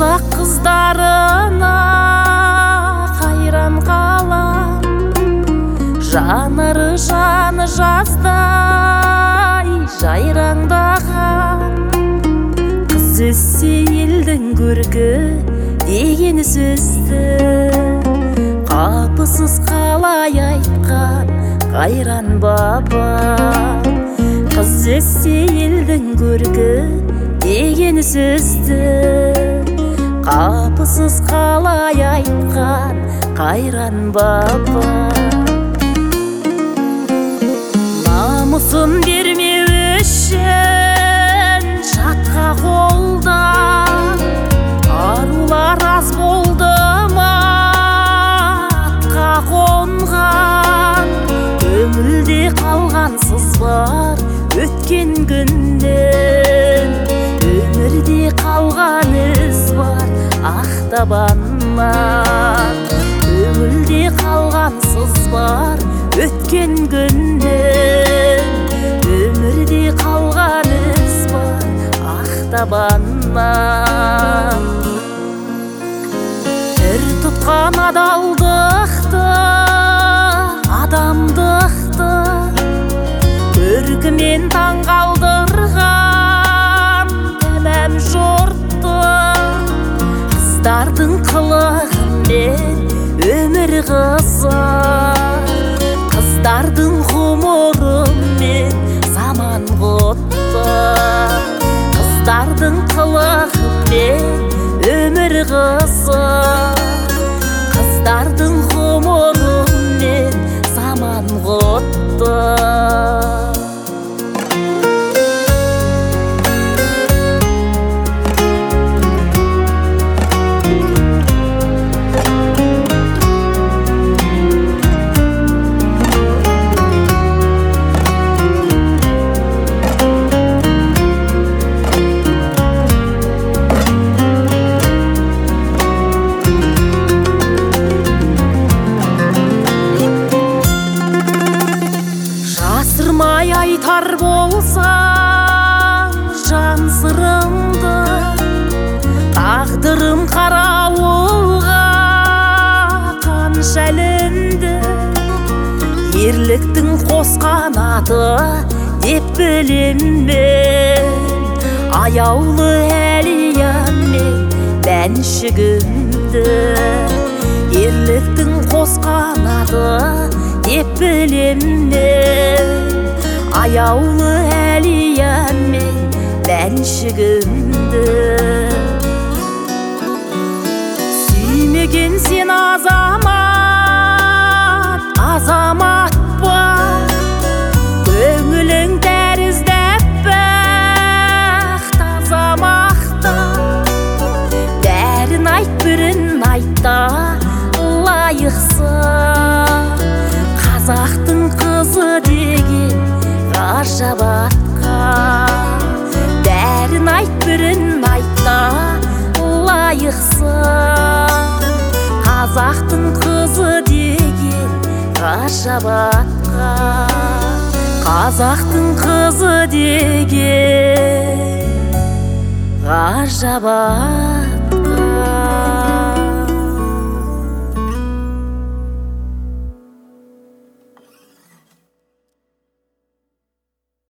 Қазақ қыздарына қайран қалам, жанары жаны жаздай жайраңдаған. Қыз өссе елдің көркі деген сөзді қапысыз қалай айтқан қайран баба. Қыз өссе елдің көркі деген сөзді қапысыз қалай айтқан қайран баба. Намысын бермеу үшін жатқа қолдан арулар аз болды ма атқа қонған. Көңілде қалған сыз бар өткен күннен, өмірде қалған із бар ақтабаннан. Көңілде қалған сыз бар өткен күннен, өмірде қалған із бар ақтабаннан. Ір тұтқан адалдықты, адамдықты көркімен таң қалдырған тәмәм жұртты. Қыздардың қылығымен өмір қызық, қыздардың ғұмырымен заман құтты. Қыздардың қылығымен өмір қызық, қыздардың ғұмырымен заман құтты. Жасырмай айтар болсаң жан сырымды, тағдырым қарауылға қанша ілінді. Ерліктің қос қанаты деп білем мен, аяулы әлиямен бәншігімді. Ерліктің қос қанаты деп білем мен, аяулы әлиямен бәншігімді. Сүймеген сен азамат, азамат ба? Көңілің тәрізді аппақ, таза мақта. Бәрін айт, бірін айтта лайықсың. Қазақтың қызы деген ғажап атқа, бәрін айт, бірін айтта лайықсың. Қазақтың қызы деген ғажап атқа, қазақтың қызы деген ғажап атқа.